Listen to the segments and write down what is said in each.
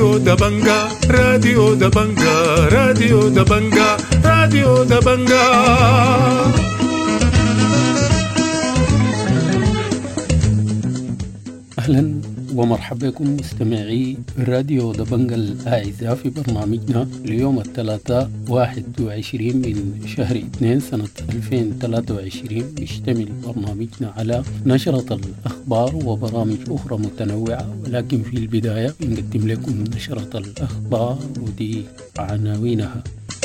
راديو دبنجا راديو دبنجا راديو دبنجا راديو دبنجا. أهلا ومرحبا بكم مستمعي راديو دبنجا الأعزاء في برنامجنا اليوم الثلاثاء 21 من شهر 2 سنة 2023. بيشتمل برنامجنا على نشرة الأخبار وبرامج أخرى متنوعة، ولكن في البداية بنقدم لكم نشرة الأخبار ودي عناوينها.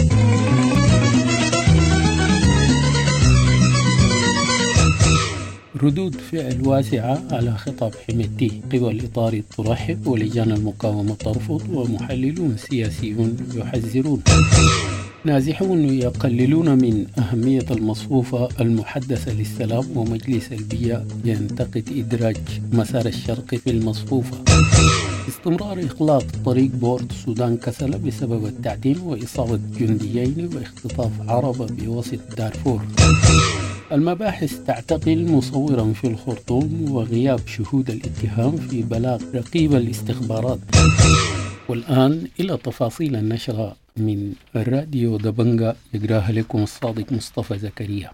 ردود فعل واسعة على خطاب حميدتي، قوى الإطار ترحب ولجان المقاومة ترفض، ومحللون سياسيون يحذرون. نازحون يقللون من أهمية المصفوفة المحدثة للسلام، ومجلس البيئة ينتقد إدراج مسار الشرق في المصفوفة. استمرار إغلاق طريق بورت السودان كسل بسبب التعدين وإصابة جنديين واختطاف عربة بوسط دارفور. المباحث تعتقل مصورا في الخرطوم، وغياب شهود الاتهام في بلاغ رقيب الاستخبارات. والآن إلى تفاصيل النشرة من راديو دبنجا، يقراها لكم الصادق مصطفى زكريا.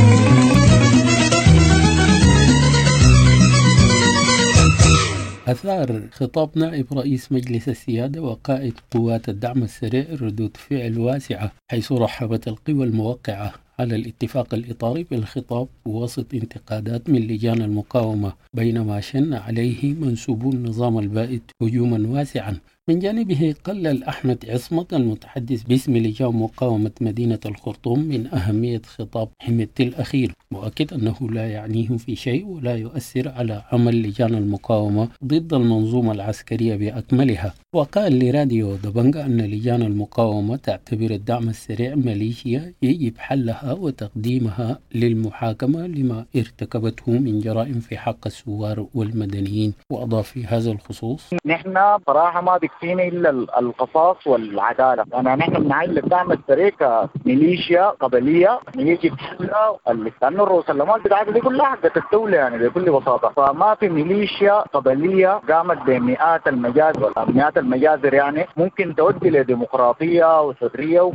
أثار خطاب نائب رئيس مجلس السيادة وقائد قوات الدعم السريع ردود فعل واسعة، حيث رحبت القوى الموقعة على الاتفاق الإطاري بالخطاب وسط انتقادات من لجان المقاومة، بينما شن عليه منسوبو النظام البائد هجوما واسعا. من جانبه قلل أحمد عصمت المتحدث باسم لجان مقاومة مدينة الخرطوم من أهمية خطاب حميدتي الأخير، مؤكد أنه لا يعنيه في شيء ولا يؤثر على عمل لجان المقاومة ضد المنظومة العسكرية بأكملها. وقال لراديو دبنجا أن لجان المقاومة تعتبر الدعم السريع ميليشيا يجب حلها وتقديمها للمحاكمة لما ارتكبته من جرائم في حق الثوار والمدنيين. وأضاف في هذا الخصوص: نحن صراحة ما بيكفينا إلا القصاص والعدالة، نحن بنعين الدعم السريع كميليشيا قبلية يجب حلها، لأنه الرسومات بتاعتها دي كلها حقت الدولة يعني بكل بساطة، فما في ميليشيا قبلية قامت بمئات المجازر مئات المجازر يعني ممكن تؤدي لديمقراطية وحرية.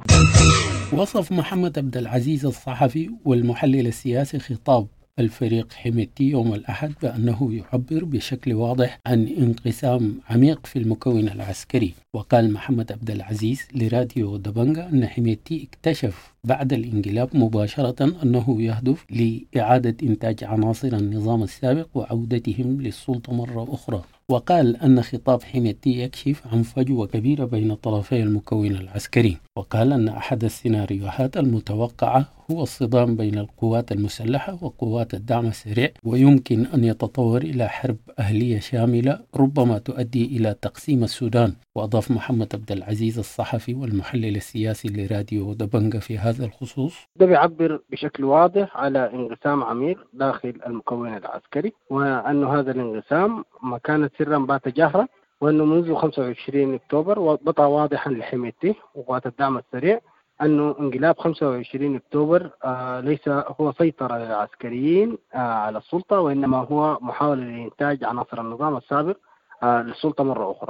وصف محمد عبد العزيز الصحفي والمحلل السياسي خطاب الفريق حميدتي يوم الأحد بأنه يعبر بشكل واضح عن انقسام عميق في المكون العسكري. وقال محمد عبد العزيز لراديو دبنجا أن حميدتي اكتشف بعد الانقلاب مباشرة أنه يهدف لإعادة إنتاج عناصر النظام السابق وعودتهم للسلطة مرة أخرى. وقال أن خطاب حميدتي يكشف عن فجوة كبيرة بين طرفي المكون العسكري. وقال أن أحد السيناريوهات المتوقعة هو الصدام بين القوات المسلحة وقوات الدعم السريع، ويمكن أن يتطور إلى حرب أهلية شاملة ربما تؤدي إلى تقسيم السودان. وأضاف محمد عبد العزيز الصحفي والمحلل السياسي لراديو دبنجا في هذا الخصوص: ده بيعبر بشكل واضح على انقسام عميق داخل المكون العسكري، وأن هذا الانقسام ما كانت سرا بات جهرا، وأنه منذ 25 أكتوبر بطى واضحا لحميدتي وقوات الدعم السريع أنه انقلاب 25 أكتوبر ليس هو سيطرة للعسكريين على السلطة، وإنما هو محاولة لإنتاج عناصر النظام السابق للسلطة مرة أخرى.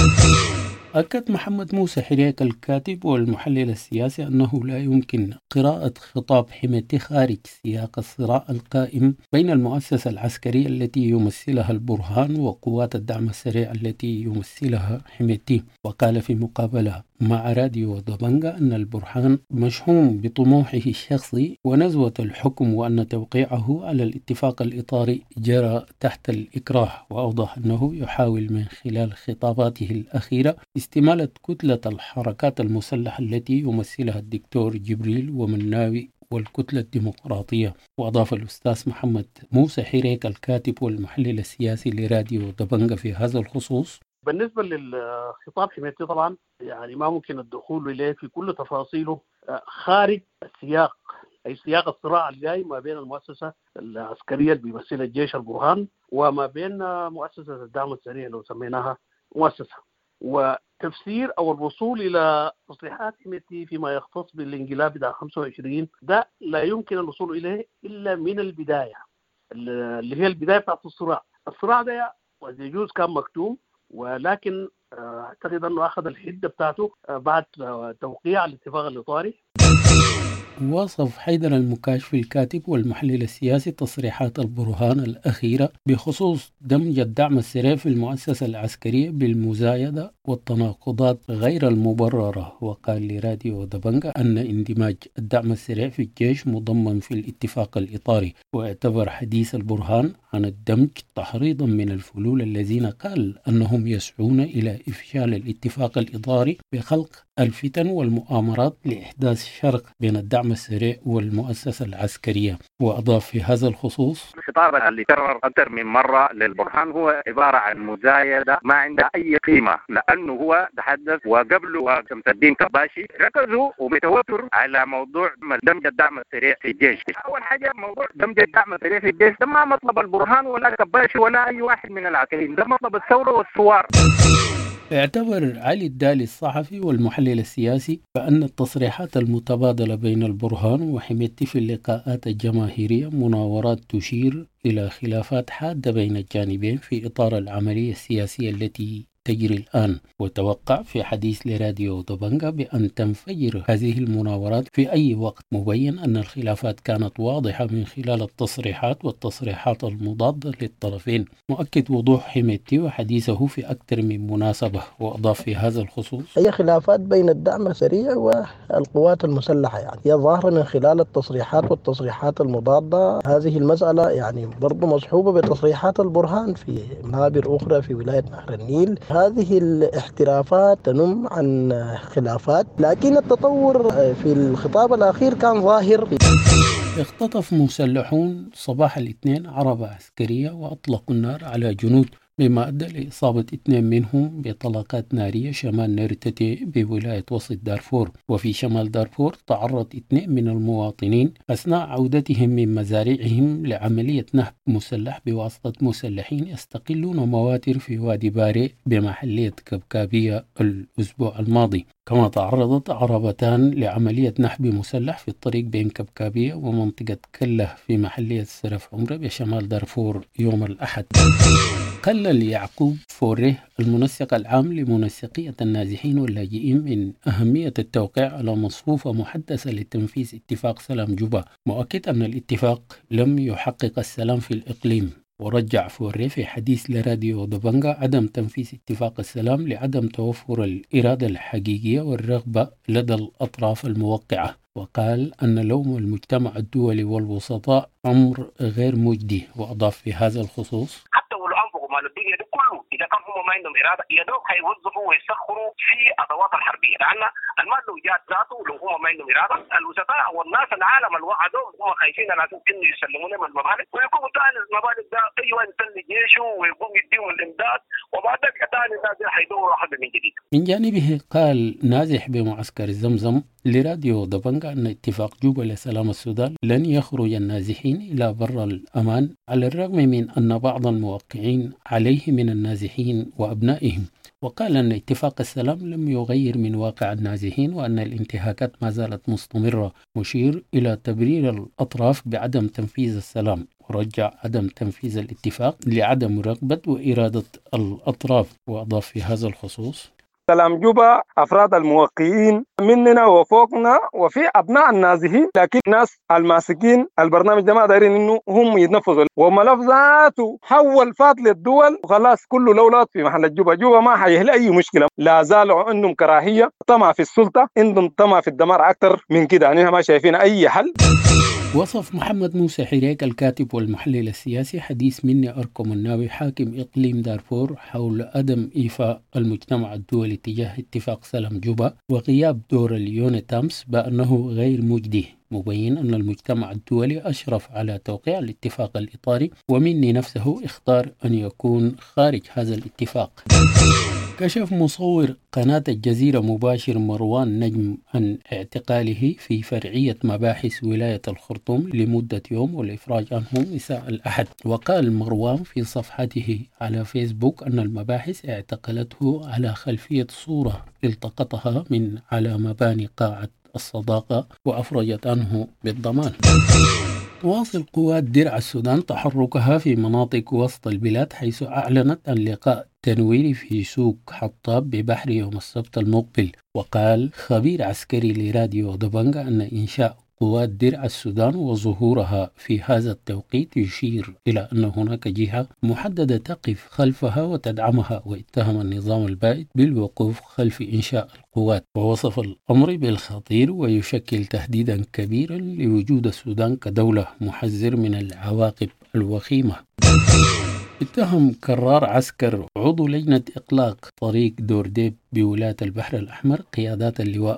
أكد محمد موسى حريك الكاتب والمحلل السياسي أنه لا يمكن قراءة خطاب حميدتي خارج سياق الصراع القائم بين المؤسسة العسكرية التي يمثلها البرهان وقوات الدعم السريع التي يمثلها حميدتي. وقال في مقابلة مع راديو دبنجا أن البرهان مشحون بطموحه الشخصي ونزوة الحكم، وأن توقيعه على الاتفاق الإطاري جرى تحت الإكراه. وأوضح أنه يحاول من خلال خطاباته الأخيرة استمالة كتلة الحركات المسلحة التي يمثلها الدكتور جبريل ومناوي والكتلة الديمقراطية. وأضاف الأستاذ محمد موسى حريك الكاتب والمحلل السياسي لراديو دبنجا في هذا الخصوص: بالنسبة للخطاب حميدتي طبعا يعني ما ممكن الدخول إليه في كل تفاصيله خارج السياق، أي سياق الصراع الجاي ما بين المؤسسة العسكرية اللي بيمثلها الجيش البرهان وما بين مؤسسة الدعم السريع لو سميناها مؤسسة. وتفسير أو الوصول إلى تصريحات حميدتي فيما يختص بالانقلاب بتاع 25 ده لا يمكن الوصول إليه إلا من البداية، اللي هي البداية بتاعت الصراع ده يجوز كان مكتوم، ولكن أعتقد أنه أخذ الحدة بتاعته بعد توقيع الاتفاق الإطاري. وصف حيدر المكاشف الكاتب والمحلل السياسي تصريحات البرهان الأخيرة بخصوص دمج الدعم السريع في المؤسسة العسكرية بالمزايدة والتناقضات غير المبررة، وقال لراديو دبنجة أن اندماج الدعم السريع في الجيش مضمن في الاتفاق الإطاري، واعتبر حديث البرهان عن الدمج تحريضا من الفلول الذين قال أنهم يسعون إلى إفشال الاتفاق الإطاري بخلق الفتن والمؤامرات لإحداث شرق بين الدعم السريع والمؤسسة العسكرية. وأضاف في هذا الخصوص: الخطاب اللي كرر أكثر من مرة للبرهان هو عبارة عن مزايدة ما عندها أي قيمة، لأنه هو تحدث وقبله وشمس الدين كباشي ركزوا وبتوتر على موضوع دمج الدعم السريع في الجيش. أول حاجة موضوع دمج الدعم السريع في الجيش ده ما مطلب البرهان ولا كباشي ولا أي واحد من العاقلين، ده مطلب الثورة والثوار. اعتبر علي الدالي الصحفي والمحلل السياسي بأن التصريحات المتبادلة بين البرهان وحميدتي في اللقاءات الجماهيرية مناورات تشير إلى خلافات حادة بين الجانبين في إطار العملية السياسية التي تجري الآن، وتوقع في حديث لراديو دبنجة بأن تنفجر هذه المناورات في أي وقت، مبين أن الخلافات كانت واضحة من خلال التصريحات والتصريحات المضادة للطرفين، مؤكد وضوح حميدتي وحديثه في أكثر من مناسبة. وأضاف في هذا الخصوص: هي خلافات بين الدعم السريع والقوات المسلحة، يعني هي ظاهرة من خلال التصريحات والتصريحات المضادة. هذه المسألة يعني برضو مصحوبة بتصريحات البرهان في منابر أخرى في ولاية نهر النيل. هذه الاحترافات تنم عن خلافات، لكن التطور في الخطاب الأخير كان ظاهر. اختطف مسلحون صباح الاثنين عربة عسكرية وأطلقوا النار على جنود، مما أدى لإصابة 2 منهم بطلقات نارية شمال نيرتتي بولاية وسط دارفور. وفي شمال دارفور تعرض 2 من المواطنين أثناء عودتهم من مزارعهم لعملية نهب مسلح بواسطة مسلحين يستقلون مواتر في وادي باري بمحلية كبكابية الأسبوع الماضي. كما تعرضت عربتان لعملية نهب مسلح في الطريق بين كبكابية ومنطقة كله في محلية سرف عمرة بشمال دارفور يوم الأحد. قلل يعقوب فوريه المنسق العام لمنسقية النازحين واللاجئين من أهمية التوقيع على مصفوفة محدثة لتنفيذ اتفاق سلام جوبا، مؤكد أن الاتفاق لم يحقق السلام في الإقليم. ورجع فوريه في حديث لراديو دبنجة عدم تنفيذ اتفاق السلام لعدم توفر الإرادة الحقيقية والرغبة لدى الأطراف الموقعة، وقال أن لوم المجتمع الدولي والوسطاء أمر غير مجدي. وأضاف في هذا الخصوص: مال الدنيا دي كله اذا كان هم ما عندهم اراده يا دوب هيوظفوا ويسخروا في ادوات الحربيه، لان المال لو جات ذاته لو هم ما عندهم اراده الوسطاء والناس العالم اللي وعدوهم هم خايفين على اساس انه يسلموا لهم المبالغ ويقوموا ثاني المبالغ ده ايوه يسلم جيشه ويقوم يديهم الامداد وبعد ذلك ثاني الناس حيدوروا حد من جديد. من جانبه قال نازح بمعسكر زمزم لراديو دبنجة أن اتفاق جوبا لسلام السودان لن يخرج النازحين إلى بر الأمان، على الرغم من أن بعض الموقعين عليه من النازحين وأبنائهم. وقال أن اتفاق السلام لم يغير من واقع النازحين وأن الانتهاكات ما زالت مستمرة، مشير إلى تبرير الأطراف بعدم تنفيذ السلام. ورجع عدم تنفيذ الاتفاق لعدم رغبة وإرادة الأطراف. وأضاف في هذا الخصوص: سلام جوبا أفراد الموقعين مننا وفوقنا وفي أبناء النازحين، لكن الناس الماسكين البرنامج ده ما دايرين إنه هم يتنفذوا، وملف ذاته حول فات للدول وخلاص كله لولات في محل جوبا ما حيحل أي مشكلة. لا زالوا عندهم كراهية طمع في السلطة، عندهم طمع في الدمار أكثر من كده، يعني ما شايفين أي حل. وصف محمد موسى حريك الكاتب والمحلل السياسي حديث مني أركم الناوي حاكم إقليم دارفور حول عدم إيفاء المجتمع الدولي تجاه اتفاق سلام جوبا وغياب دور اليونتامس بأنه غير مجدي، مبين أن المجتمع الدولي أشرف على توقيع الاتفاق الإطاري ومني نفسه اختار أن يكون خارج هذا الاتفاق. كشف مصور قناة الجزيرة مباشر مروان نجم عن اعتقاله في فرعية مباحث ولاية الخرطوم لمدة يوم والإفراج عنه مساء الأحد. وقال مروان في صفحته على فيسبوك أن المباحث اعتقلته على خلفية صورة التقطها من على مباني قاعة الصداقة وأفرجت عنه بالضمان. واصل قوات درع السودان تحركها في مناطق وسط البلاد، حيث أعلنت عن لقاء تنويري في سوق حطاب ببحر يوم السبت المقبل. وقال خبير عسكري لراديو دبنجة أن إنشاء قوات درع السودان وظهورها في هذا التوقيت يشير إلى أن هناك جهة محددة تقف خلفها وتدعمها، واتهم النظام البائد بالوقوف خلف إنشاء القوات، ووصف الأمر بالخطير ويشكل تهديدا كبيرا لوجود السودان كدولة، محذر من العواقب الوخيمة. اتهم كرار عسكر عضو لجنة إغلاق طريق دورديب بولاية البحر الأحمر قيادات اللواء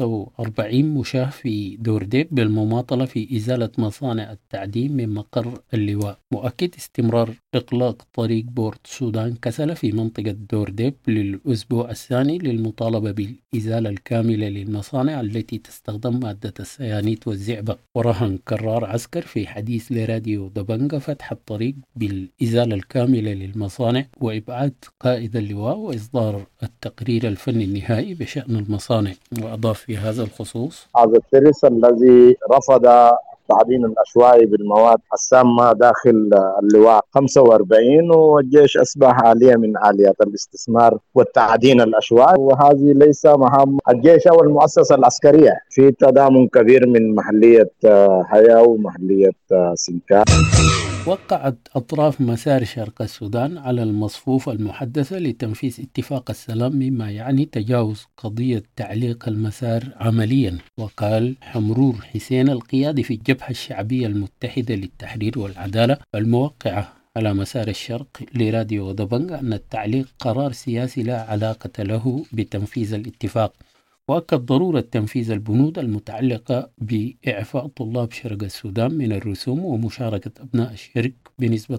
45 مشاة في دورديب بالمماطلة في إزالة مصانع التعدين من مقر اللواء، مؤكد استمرار إغلاق طريق بورت سودان كسلة في منطقة دورديب للأسبوع الثاني للمطالبة بالإزالة الكاملة للمصانع التي تستخدم مادة السيانيت والزئبق. ورهن كرار عسكر في حديث لراديو دبنجة فتح الطريق بالإزالة الكاملة للمصانع وإبعاد قائد اللواء وإصدار التقرير الفني النهائي بشأن المصانع. وأضاف في هذا الخصوص: هذا الترس الذي رفض التعدين العشوائي بالمواد السامة داخل اللواء 45، والجيش أصبح آلية من آليات الاستثمار والتعدين العشوائي، وهذه ليس مهام الجيش أو المؤسسة العسكرية. في تضامن كبير من محلية حياة ومحلية سنكار. وقعت أطراف مسار شرق السودان على المصفوفة المحدثة لتنفيذ اتفاق السلام، مما يعني تجاوز قضية تعليق المسار عمليا. وقال حمرور حسين القيادي في الجبهة الشعبية المتحدة للتحرير والعدالة الموقعة على مسار الشرق لراديو دبنجة أن التعليق قرار سياسي لا علاقة له بتنفيذ الاتفاق، وأكد ضرورة تنفيذ البنود المتعلقة بإعفاء طلاب شرق السودان من الرسوم ومشاركة أبناء الشرق بنسبة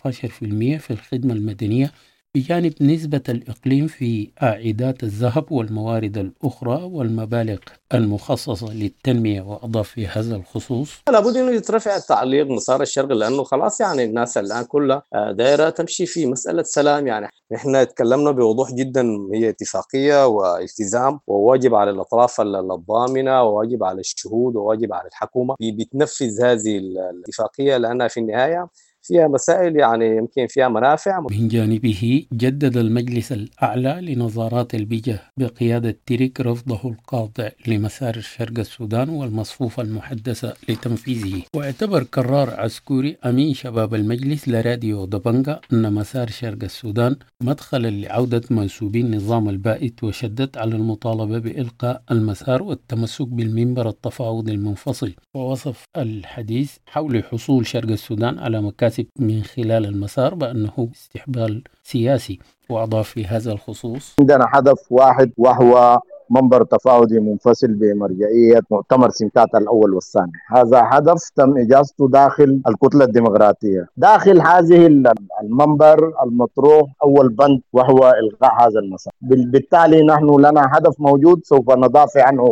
14% في الخدمة المدنية، بجانب نسبة الإقليم في عائدات الذهب والموارد الأخرى والمبالغ المخصصة للتنمية. وأضاف في هذا الخصوص: لابد أنه يترفع التعليق مسار الشرق، لأنه خلاص يعني الناس الآن كلها دائرة تمشي في مسألة سلام. يعني نحن تكلمنا بوضوح جدا، هي اتفاقية والتزام، وواجب على الأطراف الضامنة، وواجب على الشهود، وواجب على الحكومة بتنفذ هذه الاتفاقية، لأنها في النهاية فيها مسائل يعني يمكن فيها منافع. من جانبه جدد المجلس الأعلى لنظارات البيئة بقيادة تريك رفضه القاطع لمسار شرق السودان والمصفوفة المحدثة لتنفيذه. واعتبر كرار عسكري أمين شباب المجلس لراديو دبنجة أن مسار شرق السودان مدخلا لعودة منسوبين نظام البائد، وشدد على المطالبة بإلقاء المسار والتمسك بالمنبر التفاوضي المنفصل. ووصف الحديث حول حصول شرق السودان على مكاسب من خلال المسار بأنه استحبال سياسي. وأضاف في هذا الخصوص: عندنا هدف واحد، وهو منبر تفاوضي منفصل بمرجعية مؤتمر سنكات الأول والثاني. هذا هدف تم إجازته داخل الكتلة الديمقراطية. داخل هذه المنبر المطروح أول بند وهو إلغاء هذا المسار. بالتالي نحن لنا هدف موجود سوف ندافع عنه.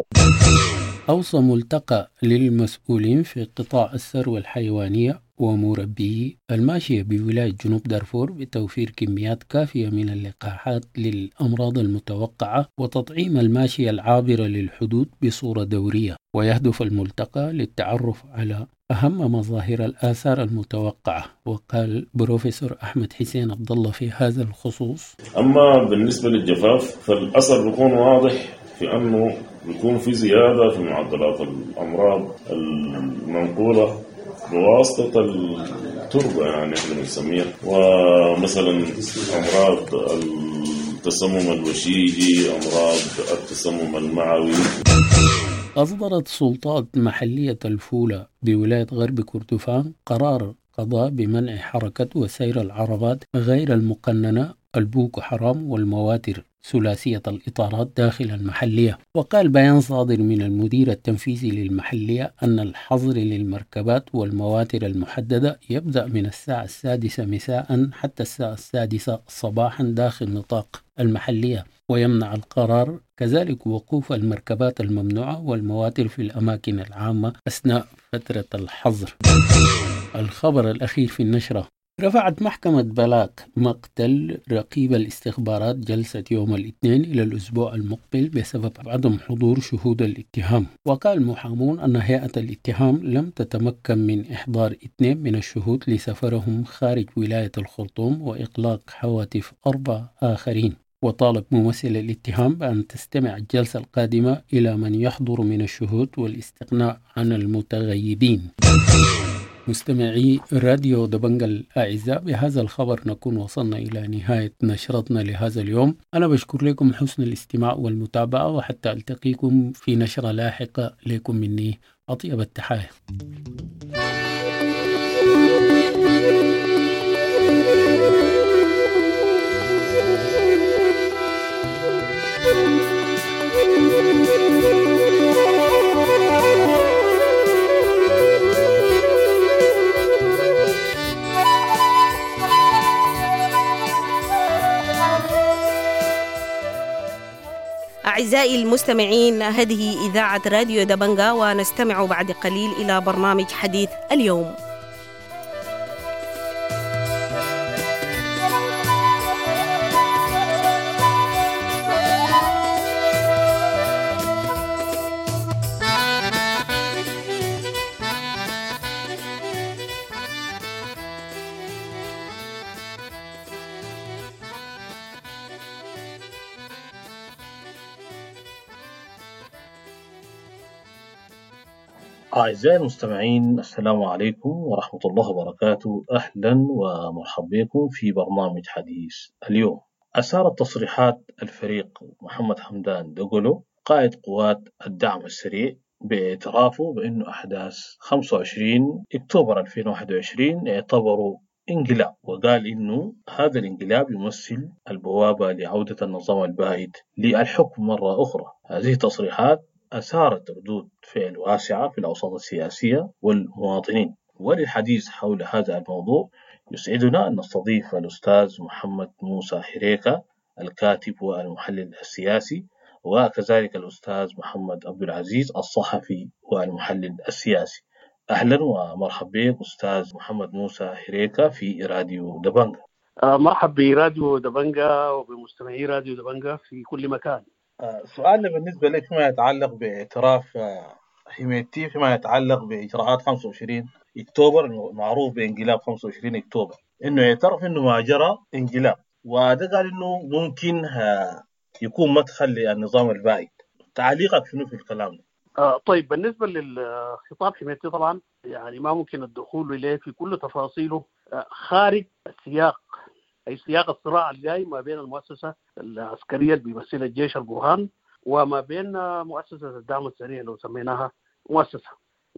أوصى ملتقى للمسؤولين في قطاع الثروة الحيوانية ومربي الماشية بولاية جنوب دارفور بتوفير كميات كافية من اللقاحات للأمراض المتوقعة وتطعيم الماشية العابرة للحدود بصورة دورية. ويهدف الملتقى للتعرف على أهم مظاهر الآثار المتوقعة. وقال بروفيسور أحمد حسين عبد الله في هذا الخصوص: أما بالنسبة للجفاف فالأثر بيكون واضح في أنه بيكون في زيادة في معدلات الأمراض المنقولة بواسطة التربة، يعني احنا بنسميها، ومثلا أمراض التسمم الوشيجي، أمراض التسمم المعوي. أصدرت سلطات محلية الفولة بولاية غرب كردفان قرار قضاء بمنع حركة وسير العربات غير المقننة البوكو حرام والمواتر ثلاثية الإطارات داخل المحلية. وقال بيان صادر من المدير التنفيذي للمحلية أن الحظر للمركبات والمواتر المحددة يبدأ من الساعة 6 مساء حتى الساعة 6 صباحا داخل نطاق المحلية. ويمنع القرار كذلك وقوف المركبات الممنوعة والمواتر في الأماكن العامة أثناء فترة الحظر. الخبر الأخير في النشرة: رفعت محكمة بلاك مقتل رقيب الاستخبارات جلسة يوم الاثنين إلى الأسبوع المقبل بسبب عدم حضور شهود الاتهام. وقال المحامون أن هيئة الاتهام لم تتمكن من إحضار 2 من الشهود لسفرهم خارج ولاية الخرطوم وإغلاق هواتف 4 آخرين. وطالب ممثل الاتهام بأن تستمع الجلسة القادمة إلى من يحضر من الشهود والاستغناء عن المتغيبين. مستمعي راديو دبنجة الأعزاء، بهذا الخبر نكون وصلنا إلى نهاية نشرتنا لهذا اليوم. أنا بشكر لكم حسن الاستماع والمتابعة، وحتى ألتقيكم في نشرة لاحقة. لكم مني أطيب التحايا. أعزائي المستمعين، هذه إذاعة راديو دبنجة، ونستمع بعد قليل إلى برنامج حديث اليوم. أعزائي المستمعين، السلام عليكم ورحمة الله وبركاته. أهلا ومرحبا بكم في برنامج حديث اليوم. أثارت تصريحات الفريق محمد حمدان دقلو قائد قوات الدعم السريع باعترافه بأن أحداث 25 أكتوبر 2021 اعتبروا انقلاب، وقال إنه هذا الانقلاب يمثل البوابة لعودة النظام البائد للحكم مرة أخرى. هذه تصريحات أثارت ردود فعل واسعة في الأوساط السياسية والمواطنين. وللحديث حول هذا الموضوع يسعدنا أن نستضيف الأستاذ محمد موسى حريكة، الكاتب والمحلل السياسي، وكذلك الأستاذ محمد عبد العزيز، الصحفي والمحلل السياسي. أهلا ومرحبا بك أستاذ محمد موسى حريكة في راديو دبنجة. مرحبا براديو دبنجة وبمستمعي راديو دبنجة في كل مكان. سؤالنا بالنسبة لك فيما يتعلق باعتراف حميدتي فيما يتعلق بإجراءات 25 أكتوبر، معروف بانقلاب 25 أكتوبر، إنه يعترف إنه ما جرى انقلاب، وده قال إنه ممكن يكون مدخل للنظام البائد. تعليقك شنو في الكلام ده؟ طيب، بالنسبة للخطاب حميدتي طبعا يعني ما ممكن الدخول إليه في كل تفاصيله خارج السياق، أي سياق الصراع الجاي ما بين المؤسسة العسكرية اللي بيمثلها الجيش البرهان وما بين مؤسسة الدعم السريع لو سميناها مؤسسة.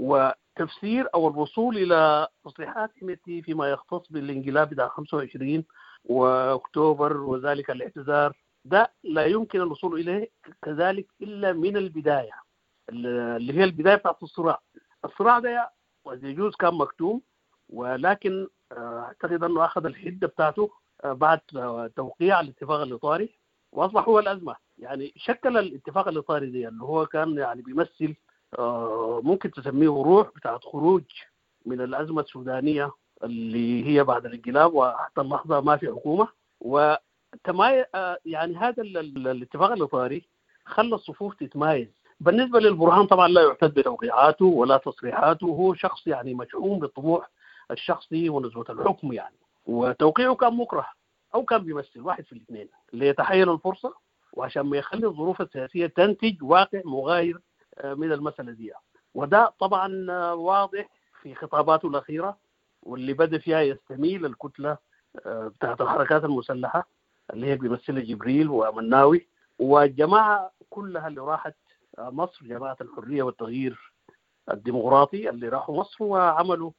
وتفسير أو الوصول إلى تصريحات حميدتي فيما يختص بالانقلاب بتاع 25 وأكتوبر وذلك الاعتذار، ده لا يمكن الوصول إليه كذلك إلا من البداية، اللي هي البداية بتاعت الصراع. الصراع ده يجوز كان مكتوم، ولكن أعتقد أنه أخذ الحدة بتاعته بعد توقيع الاتفاق الإطاري، وأصبح هو الأزمة. يعني شكل الاتفاق الإطاري دي اللي هو كان يعني بيمثل ممكن تسميه روح بتاعت خروج من الأزمة السودانية اللي هي بعد الانقلاب، وحتى اللحظة ما في حكومة. وتمايز يعني هذا الاتفاق الإطاري خلى الصفوف تتمايز. بالنسبة للبرهان طبعا لا يعتد بتوقيعاته ولا تصريحاته، هو شخص يعني مشحون بالطموح الشخصي ونزوة الحكم يعني، وتوقيعه كان مكره أو كان بيمثل واحد في الاثنين اللي يتحين الفرصة وعشان ما يخلي الظروف السياسية تنتج واقع مغاير من المسألة دي. وده طبعا واضح في خطاباته الأخيرة، واللي بدأ فيها يستميل الكتلة بتاعت الحركات المسلحة اللي هي بيمثلها جبريل ومناوي والجماعة كلها اللي راحت مصر، جماعة الحرية والتغيير الديمقراطي اللي راحوا مصر وعملوا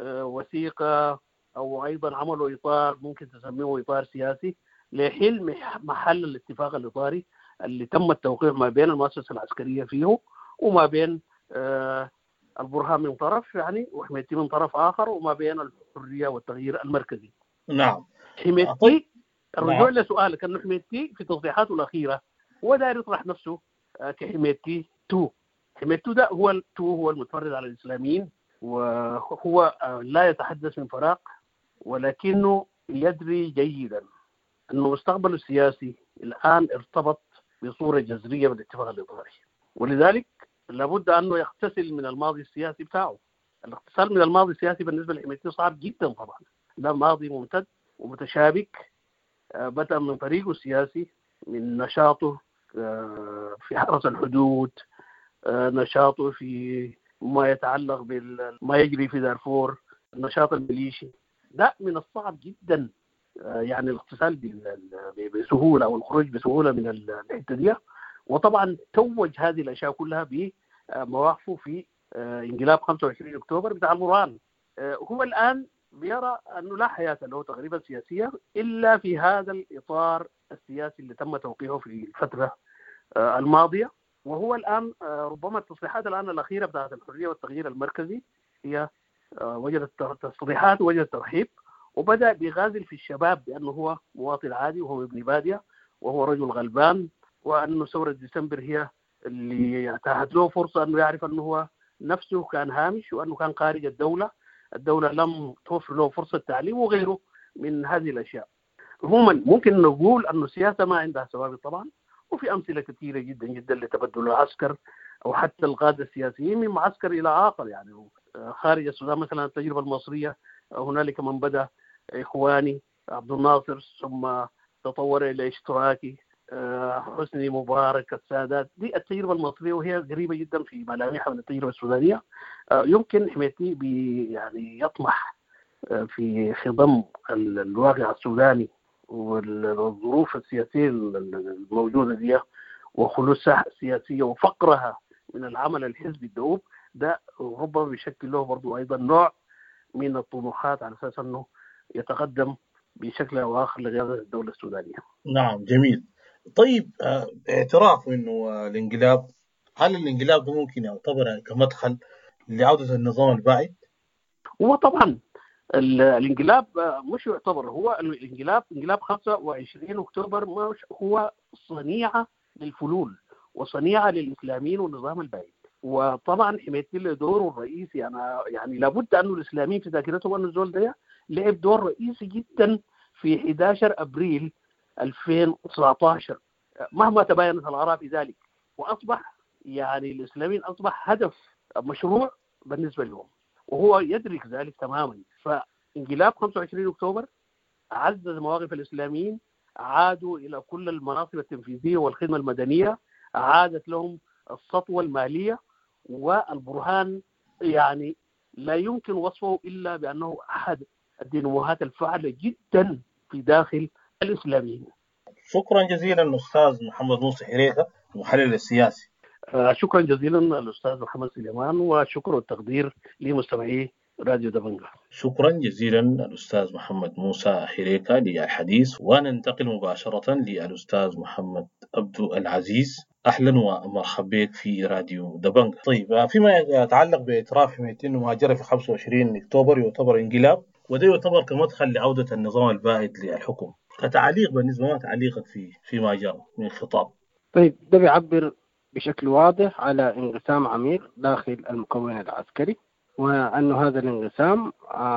وثيقة أو أيضا عملوا إطار ممكن تسميه إطار سياسي لحل محل الاتفاق الإطاري اللي تم التوقيع ما بين المؤسسة العسكرية فيه وما بين البرهان من طرف يعني وحميدتي من طرف آخر، وما بين الحرية والتغيير المركزي. نعم. حميدتي الرجوع لسؤالك أنه حميدتي في تصريحاته الأخيرة هو داير يطرح نفسه كحميدتي 2. حميدتي ده هو المتفرد على الإسلاميين، وهو لا يتحدث من فراغ. ولكنه يدري جيدا أن مستقبله السياسي الآن ارتبط بصورة جذرية بالاتفاق الإطاري، ولذلك لابد أنه يغتسل من الماضي السياسي بتاعه. الاغتسال من الماضي السياسي بالنسبة لحميتي صعب جدا طبعا، ده ماضي ممتد ومتشابك، بدأ من طريقه السياسي، من نشاطه في حرس الحدود، نشاطه في ما يتعلق بما يجري في دارفور، النشاط الميليشي. ده من الصعب جدا يعني الاغتسال بسهولة أو الخروج بسهولة من الحتة دي. وطبعا توج هذه الأشياء كلها بمواقفه في انقلاب 25 أكتوبر بتاع البرهان. هو الآن بيرى أنه لا حياة له تقريبا سياسية إلا في هذا الإطار السياسي اللي تم توقيعه في الفترة الماضية. وهو الآن ربما التصريحات الآن الأخيرة بتاعت الحرية والتغيير المركزي هي وجدت تصريحات ووجدت ترحيب، وبدأ بيغازل في الشباب بأنه هو مواطن عادي وهو ابن بادية وهو رجل غلبان، وأنه ثورة ديسمبر هي اللي اتاحت له فرصة أنه يعرف أنه هو نفسه كان هامش وأنه كان خارج الدولة لم توفر له فرصة تعليم وغيره من هذه الأشياء. عموما ممكن نقول أنه السياسة ما عندها ثوابت طبعا، وفي أمثلة كثيرة جدا جدا لتبدل العسكر أو حتى القادة السياسيين من معسكر إلى آخر. يعني خارج السودان مثلا التجربة المصرية هنالك من بدأ إخواني عبد الناصر ثم تطور إلى اشتراكي، حسني مبارك، السادات. دي التجربة المصرية وهي قريبة جدا في ملامحها من التجربة السودانية. يمكن حميتي يعني يطمح في خضم الواقع السوداني والظروف السياسية الموجودة دي وخلوصها السياسية وفقرها من العمل الحزبي الدؤوب، ده ربما بيشكل له برضو أيضا نوع من الطموحات على أساس أنه يتقدم بشكل أو آخر لقيادة الدولة السودانية. نعم، جميل. طيب، اعتراف إنه الانقلاب، هل الانقلاب ده ممكن يعتبر كمدخل لعودة النظام البائد؟ هو طبعا الانقلاب مش يعتبر، هو انقلاب 25 أكتوبر مش هو صنيعة للفلول وصنيعة للإسلاميين والنظام البائد. وطبعا حميتي له دوره الرئيسي. أنا يعني لابد أنه الإسلاميين في ذاكرتهم أن الزول ده لعب دور رئيسي جدا في 11 أبريل 2019 مهما تباينت الآراء في ذلك، وأصبح يعني الإسلاميين أصبح هدف مشروع بالنسبة لهم وهو يدرك ذلك تماما. فانقلاب 25 أكتوبر عزز مواقف الإسلاميين، عادوا إلى كل المناصب التنفيذية والخدمة المدنية، عادت لهم السطوة المالية، والبرهان يعني لا يمكن وصفه إلا بأنه أحد الديناموهات الفعالة جدا في داخل الإسلاميين. شكرا جزيلا أستاذ محمد موسى حريثة، المحلل السياسي. شكرا جزيلا الأستاذ محمد سليمان، وشكر والتقدير لمستمعي راديو دبنجة. شكرا جزيلا الأستاذ محمد موسى حريكة للحديث. وننتقل مباشرة للأستاذ محمد عبد العزيز. أهلا ومرحبا بك في راديو دبنجة. طيب، فيما يتعلق باعتراف حميتي أنه ما جرى في 25 أكتوبر يعتبر انقلاب، وده يعتبر كمدخل لعودة النظام البائد للحكم، كتعليق بالنسبة ما تعليقك فيما جرى من خطاب؟ طيب، ده بيعبر بشكل واضح على انقسام عميق داخل المكون العسكري، وأنه هذا الانقسام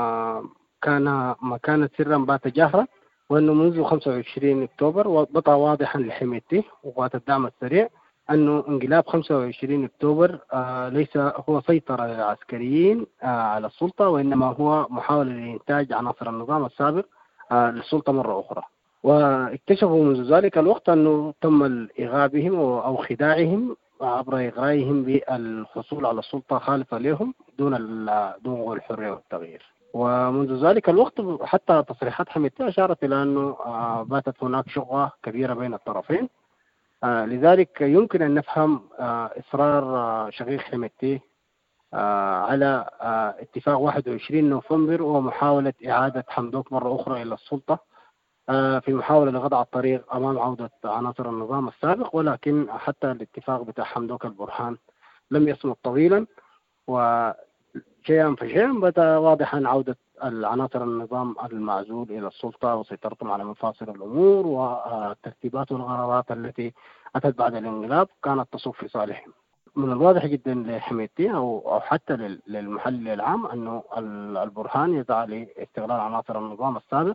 كانت سرا بات جهرا، وأنه منذ 25 أكتوبر بقى واضحا لحميتي وقوات الدعم السريع أنه انقلاب 25 أكتوبر ليس هو سيطرة للعسكريين على السلطة، وإنما هو محاولة لإنتاج عناصر النظام السابق للسلطة مرة أخرى. واكتشفوا منذ ذلك الوقت أنه تم إغابهم أو خداعهم عبر إغرائهم بالحصول على السلطة خالصة لهم دون الحرية والتغيير. ومنذ ذلك الوقت حتى تصريحات حميتي أشارت إلى أنه باتت هناك شقة كبيرة بين الطرفين. لذلك يمكن أن نفهم إصرار شقيق حميتي على اتفاق 21 نوفمبر ومحاولة إعادة حمدوك مرة أخرى إلى السلطة في محاولة لقطع الطريق أمام عودة عناصر النظام السابق. ولكن حتى الاتفاق بتاع حمدوك البرهان لم يصمد طويلا، وشيئا فشيئا بدا واضحا عودة العناصر النظام المعزول إلى السلطة وسيطرتهم على مفاصل الأمور، والترتيبات والقرارات التي أتت بعد الانقلاب كانت تصب في صالحهم. من الواضح جدا لحميدتي أو حتى للمحلل العام أنه البرهان يسعى لاستغلال عناصر النظام السابق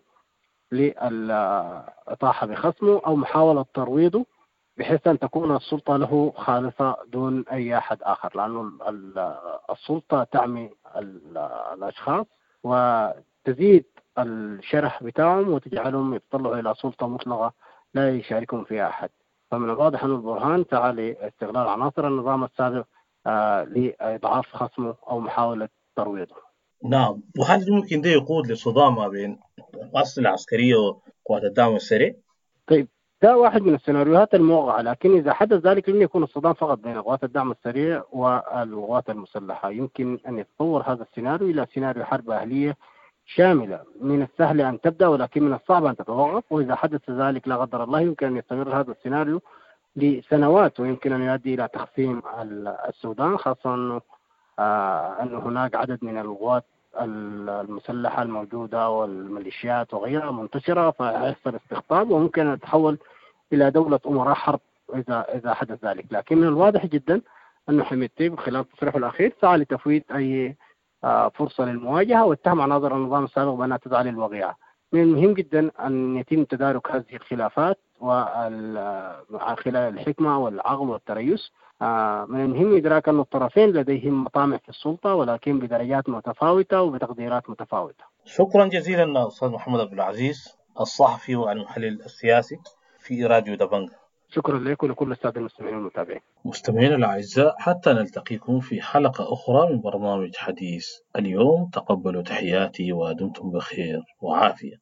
للإطاحة بخصمه أو محاولة ترويضه بحيث أن تكون السلطة له خالصة دون أي أحد آخر، لأنه السلطة تعمي الأشخاص وتزيد الشرح بتاعهم وتجعلهم يتطلعوا إلى سلطة مطلقة لا يشاركهم فيها أحد. فمن الواضح أن البرهان سعى لاستغلال عناصر النظام السابق لإضعاف خصمه أو محاولة ترويضه. نعم، وهل ممكن ده يقود لصدام ما بين المؤسسة العسكرية وقوات الدعم السريع؟ طيب، ده واحد من السيناريوهات الموقعة، لكن إذا حدث ذلك لن يكون الصدام فقط بين قوات الدعم السريع والقوات المسلحة. يمكن أن يتطور هذا السيناريو إلى سيناريو حرب أهلية شاملة من السهل أن تبدأ ولكن من الصعب أن تتوقف، وإذا حدث ذلك لا قدر الله يمكن أن يستمر هذا السيناريو لسنوات ويمكن أن يؤدي إلى تقسيم السودان، خاصة أنه هناك عدد من القوات المسلحة الموجودة والميليشيات وغيرها منتشرة، فيحصل استقطاب وممكن أن تتحول إلى دولة أمراء حرب إذا حدث ذلك. لكن من الواضح جدا أن حميدتي خلال تصريحه الأخير سعى لتفويت أي فرصة للمواجهة واتهم عناصر النظام السابق بأنها تسعى للوقيعة. من المهم جدا أن يتم تدارك هذه الخلافات خلال الحكمة والعقل والتريث. من المهم إدراك أن الطرفين لديهم مطامع في السلطة ولكن بدرجات متفاوتة وبتقديرات متفاوتة. شكرا جزيلا أستاذ محمد عبد العزيز، الصحفي والمحلل السياسي في راديو دبنجا. شكرا لك ولكل السادة المستمعين والمتابعين. مستمعينا الأعزاء، حتى نلتقيكم في حلقة أخرى من برنامج حديث اليوم. تقبلوا تحياتي ودمتم بخير وعافية.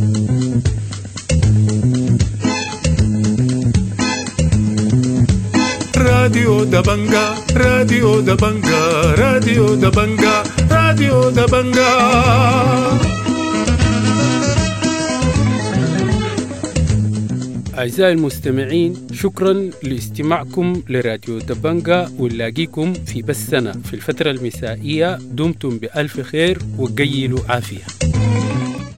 راديو دبنجا، راديو دبنجا، راديو دبنجا، راديو دبنجا. أعزائي المستمعين، شكرا لاستماعكم لراديو دبنجا، ونلاقيكم في بثنا في الفترة المسائية. دمتم بألف خير وقيلوا عافية.